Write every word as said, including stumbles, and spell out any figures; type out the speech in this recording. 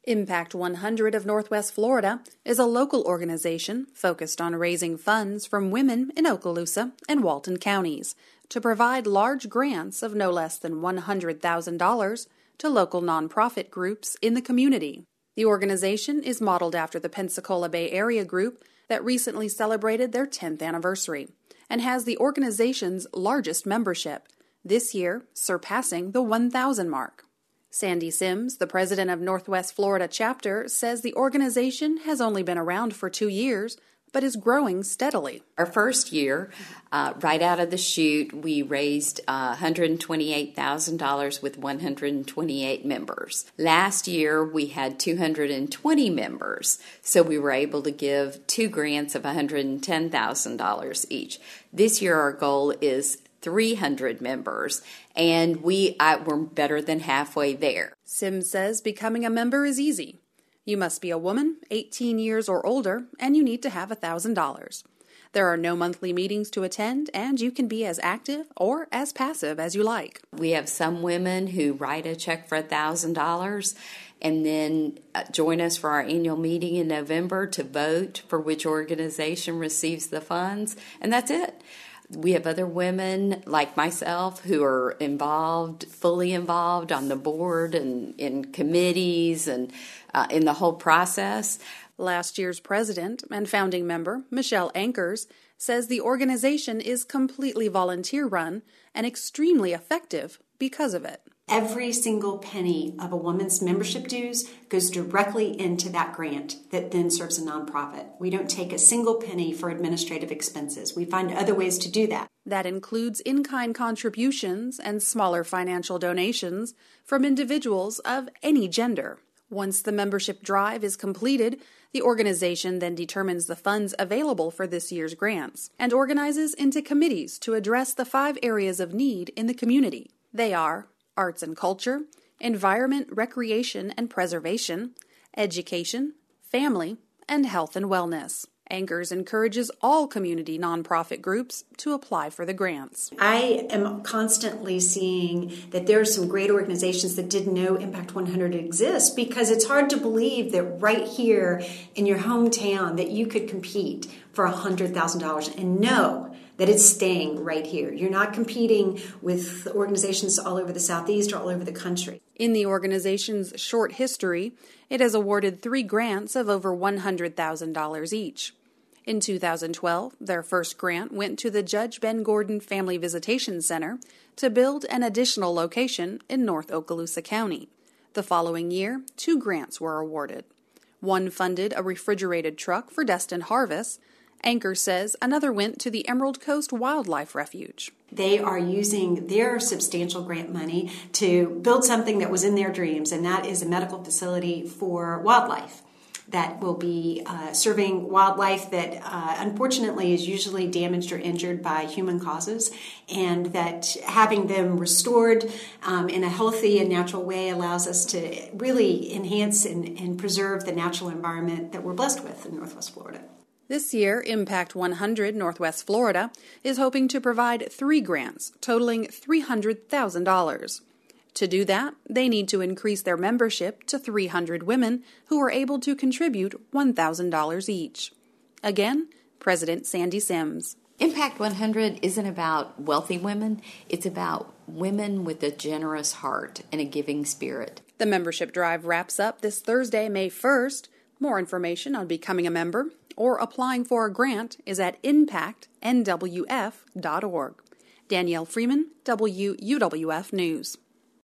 Impact one hundred of Northwest Florida is a local organization focused on raising funds from women in Okaloosa and Walton counties to provide large grants of no less than one hundred thousand dollars to local nonprofit groups in the community. The organization is modeled after the Pensacola Bay Area group that recently celebrated their tenth anniversary and has the organization's largest membership, this year surpassing the one thousand mark. Sandy Sims, the president of Northwest Florida chapter, says the organization has only been around for two years, but is growing steadily. Our first year, uh, right out of the chute, we raised uh, one hundred twenty-eight thousand dollars with one hundred twenty-eight members. Last year, we had two hundred twenty members, so we were able to give two grants of one hundred ten thousand dollars each. This year, our goal is three hundred members, and we uh, we're better than halfway there. Sims says becoming a member is easy. You must be a woman, eighteen years or older, and you need to have one thousand dollars. There are no monthly meetings to attend, and you can be as active or as passive as you like. We have some women who write a check for one thousand dollars and then join us for our annual meeting in November to vote for which organization receives the funds, and that's it. We have other women like myself who are involved, fully involved on the board and in committees and uh, in the whole process. Last year's president and founding member, Michelle Ankers, says the organization is completely volunteer-run and extremely effective because of it. Every single penny of a woman's membership dues goes directly into that grant that then serves a nonprofit. We don't take a single penny for administrative expenses. We find other ways to do that. That includes in-kind contributions and smaller financial donations from individuals of any gender. Once the membership drive is completed, the organization then determines the funds available for this year's grants and organizes into committees to address the five areas of need in the community. They are arts and culture, environment, recreation and preservation, education, family, and health and wellness. Ankers encourages all community nonprofit groups to apply for the grants. I am constantly seeing that there are some great organizations that didn't know Impact one hundred exists, because it's hard to believe that right here in your hometown that you could compete for one hundred thousand dollars and know that it's staying right here. You're not competing with organizations all over the Southeast or all over the country. In the organization's short history, it has awarded three grants of over one hundred thousand dollars each. In two thousand twelve, their first grant went to the Judge Ben Gordon Family Visitation Center to build an additional location in North Okaloosa County. The following year, two grants were awarded. One funded a refrigerated truck for Destin Harvest. Ankers says another went to the Emerald Coast Wildlife Refuge. They are using their substantial grant money to build something that was in their dreams, and that is a medical facility for wildlife that will be uh, serving wildlife that uh, unfortunately is usually damaged or injured by human causes, and that having them restored um, in a healthy and natural way allows us to really enhance and, and preserve the natural environment that we're blessed with in Northwest Florida. This year, Impact one hundred Northwest Florida is hoping to provide three grants totaling three hundred thousand dollars. To do that, they need to increase their membership to three hundred women who are able to contribute one thousand dollars each. Again, President Sandy Sims. Impact one hundred isn't about wealthy women. It's about women with a generous heart and a giving spirit. The membership drive wraps up this Thursday, May first. More information on becoming a member or applying for a grant is at impact n w f dot org. Danielle Freeman, W U W F News.